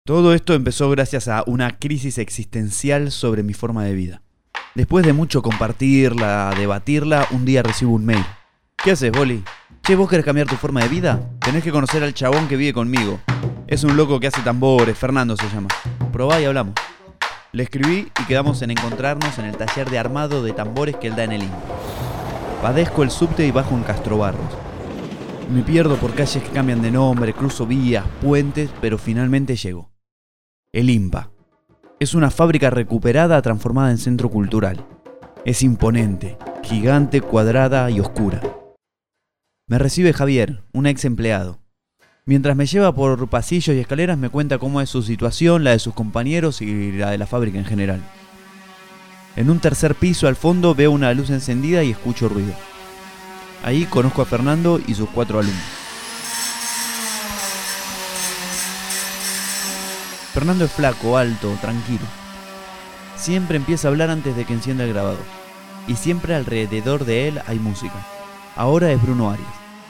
Todo esto empezó gracias a una crisis existencial sobre mi forma de vida. Después de mucho compartirla, debatirla, un día recibo un mail. ¿Qué haces, Boli? Che, ¿vos querés cambiar tu forma de vida? Tenés que conocer al chabón que vive conmigo. Es un loco que hace tambores, Fernando se llama. Probá y hablamos. Le escribí y quedamos en encontrarnos en el taller de armado de tambores que él da en el INPA. Padezco el subte y bajo en Castrobarros. Me pierdo por calles que cambian de nombre, cruzo vías, puentes, pero finalmente llego. El INPA. Es una fábrica recuperada transformada en centro cultural. Es imponente, gigante, cuadrada y oscura. Me recibe Javier, un ex empleado. Mientras me lleva por pasillos y escaleras me cuenta cómo es su situación, la de sus compañeros y la de la fábrica en general. En un tercer piso al fondo veo una luz encendida y escucho ruido. Ahí conozco a Fernando y sus 4 alumnos. Fernando es flaco, alto, tranquilo. Siempre empieza a hablar antes de que encienda el grabador. Y siempre alrededor de él hay música. Ahora es Bruno Arias.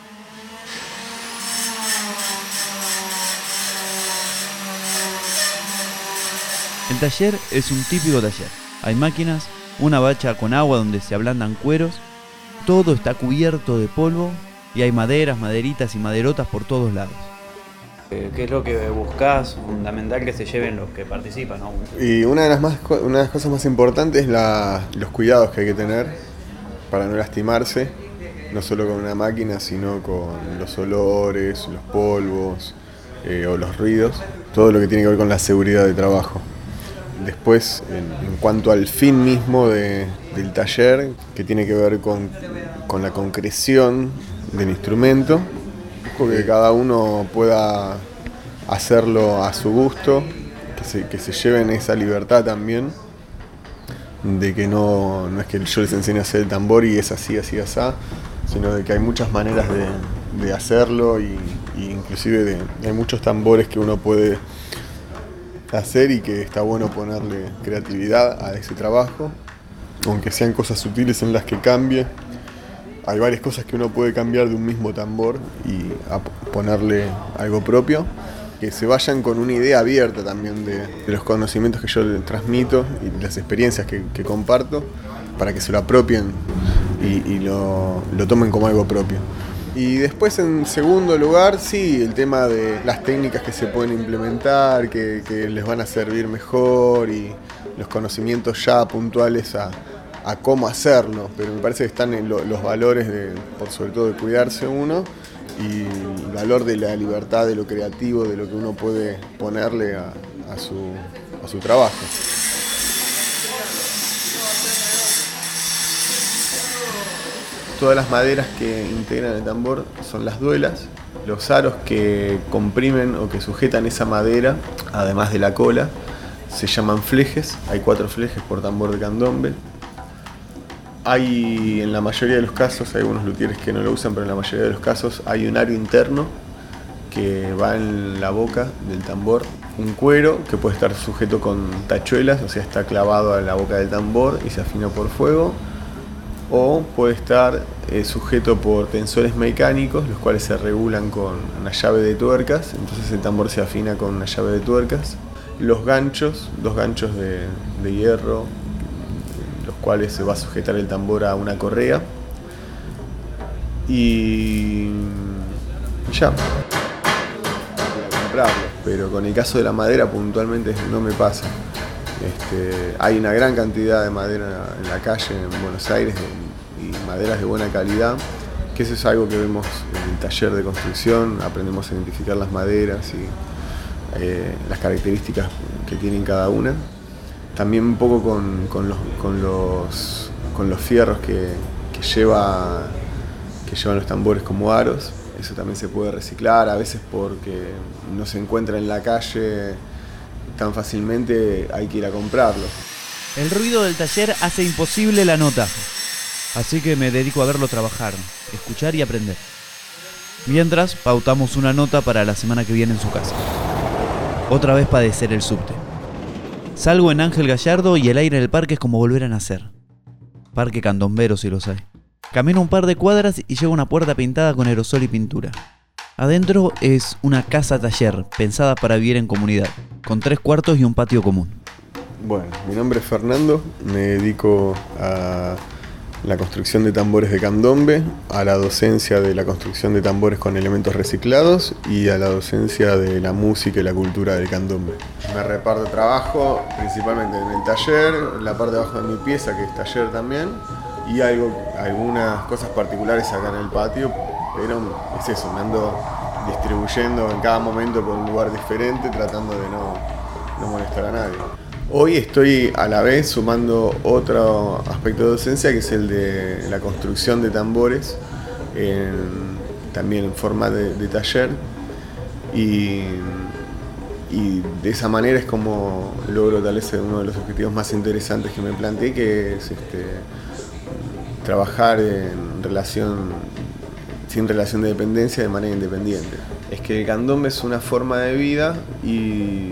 El taller es un típico taller. Hay máquinas, una bacha con agua donde se ablandan cueros, todo está cubierto de polvo y hay maderas, maderitas y maderotas por todos lados. ¿Qué es lo que buscás? Fundamental que se lleven los que participan, ¿no? Y una de las cosas más importantes es los cuidados que hay que tener para no lastimarse, no solo con una máquina, sino con los olores, los polvos o los ruidos, todo lo que tiene que ver con la seguridad de trabajo. Después, en cuanto al fin mismo del taller, que tiene que ver con la concreción del instrumento, que cada uno pueda hacerlo a su gusto, que se lleven esa libertad también, de que no es que yo les enseñe a hacer el tambor y es así, sino de que hay muchas maneras de hacerlo y inclusive hay muchos tambores que uno puede hacer y que está bueno ponerle creatividad a ese trabajo, aunque sean cosas sutiles en las que cambie. Hay varias cosas que uno puede cambiar de un mismo tambor y ponerle algo propio, que se vayan con una idea abierta también de los conocimientos que yo les transmito y las experiencias que comparto, para que se lo apropien y lo tomen como algo propio. Y después, en segundo lugar, sí, el tema de las técnicas que se pueden implementar, que les van a servir mejor, y los conocimientos ya puntuales a cómo hacerlo, pero me parece que están en los valores sobre todo de cuidarse uno, y el valor de la libertad, de lo creativo, de lo que uno puede ponerle a su trabajo. Todas las maderas que integran el tambor son las duelas. Los aros que comprimen o que sujetan esa madera, además de la cola, se llaman flejes. Hay 4 flejes por tambor de candombe. Hay, en la mayoría de los casos, hay algunos luthieres que no lo usan, pero en la mayoría de los casos hay un aro interno que va en la boca del tambor, un cuero que puede estar sujeto con tachuelas, o sea, está clavado a la boca del tambor y se afina por fuego, o puede estar sujeto por tensores mecánicos, los cuales se regulan con una llave de tuercas, entonces el tambor se afina con una llave de tuercas. Los ganchos, 2 ganchos de hierro, los cuales se va a sujetar el tambor a una correa, y ya, para comprarlo. Pero con el caso de la madera puntualmente no me pasa. Hay una gran cantidad de madera en la calle en Buenos Aires y maderas de buena calidad, que eso es algo que vemos en el taller de construcción. Aprendemos a identificar las maderas y las características que tienen cada una. También un poco con los fierros que llevan los tambores como aros. Eso también se puede reciclar, a veces porque no se encuentra en la calle tan fácilmente, hay que ir a comprarlo. El ruido del taller hace imposible la nota, así que me dedico a verlo trabajar, escuchar y aprender. Mientras, pautamos una nota para la semana que viene en su casa. Otra vez padecer el subte. Salgo en Ángel Gallardo y el aire del parque es como volver a nacer. Parque candombero si los hay. Camino un par de cuadras y llego a una puerta pintada con aerosol y pintura. Adentro es una casa-taller pensada para vivir en comunidad, con 3 cuartos y un patio común. Bueno, mi nombre es Fernando, me dedico a la construcción de tambores de candombe, a la docencia de la construcción de tambores con elementos reciclados y a la docencia de la música y la cultura del candombe. Me reparto trabajo principalmente en el taller, en la parte de abajo de mi pieza, que es taller también, y algunas cosas particulares acá en el patio, pero es eso, me ando distribuyendo en cada momento por un lugar diferente, tratando de no molestar a nadie. Hoy estoy a la vez sumando otro aspecto de docencia, que es el de la construcción de tambores, también en forma de taller, y de esa manera es como logro tal vez uno de los objetivos más interesantes que me planteé, que es trabajar sin relación de dependencia, de manera independiente. Es que el candombe es una forma de vida y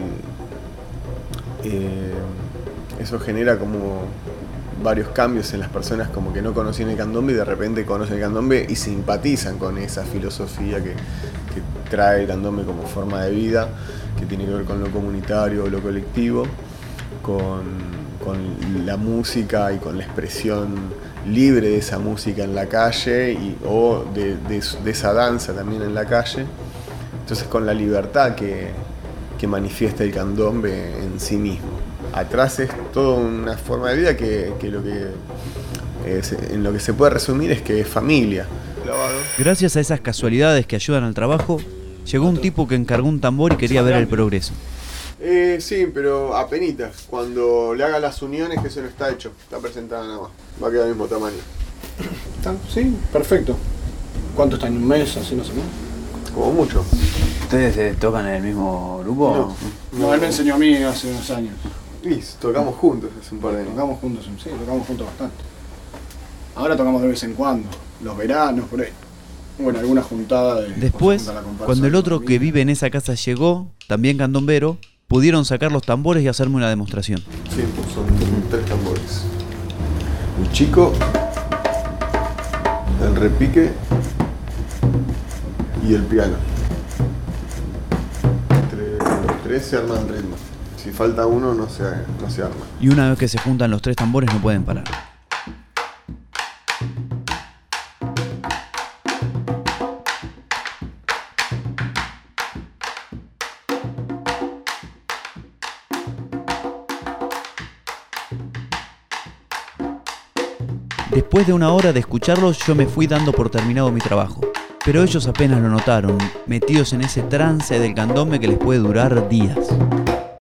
eso genera como varios cambios en las personas como que no conocían el candombe y de repente conocen el candombe y simpatizan con esa filosofía que trae el candombe como forma de vida, que tiene que ver con lo comunitario, lo colectivo, con la música y con la expresión libre de esa música en la calle o de esa danza también en la calle. Entonces con la libertad que manifiesta el candombe en sí mismo. Atrás es toda una forma de vida que en lo que se puede resumir es que es familia. Gracias a esas casualidades que ayudan al trabajo, llegó un tipo que encargó un tambor y quería ver el progreso. Sí, pero apenitas. Cuando le haga las uniones, que eso no está hecho, está presentada nada más. Va a quedar del mismo tamaño. Sí, perfecto. ¿Cuánto está en un mes? Así no sé, ¿no? Como mucho. ¿Ustedes tocan en el mismo grupo? No, él me enseñó a mí hace unos años. Y tocamos juntos hace un par de años. Tocamos juntos, sí, tocamos juntos bastante. Ahora tocamos de vez en cuando, los veranos, por ahí. Bueno, alguna juntada de... Después, cuando el otro que vive en esa casa llegó, también candombero, pudieron sacar los tambores y hacerme una demostración. Sí, pues son 3 tambores. El chico, el repique y el piano. Entre los 3 se arma el ritmo. Si falta uno no se arma. Y una vez que se juntan los 3 tambores no pueden parar. Después de una hora de escucharlos, yo me fui dando por terminado mi trabajo. Pero ellos apenas lo notaron, metidos en ese trance del candombe que les puede durar días.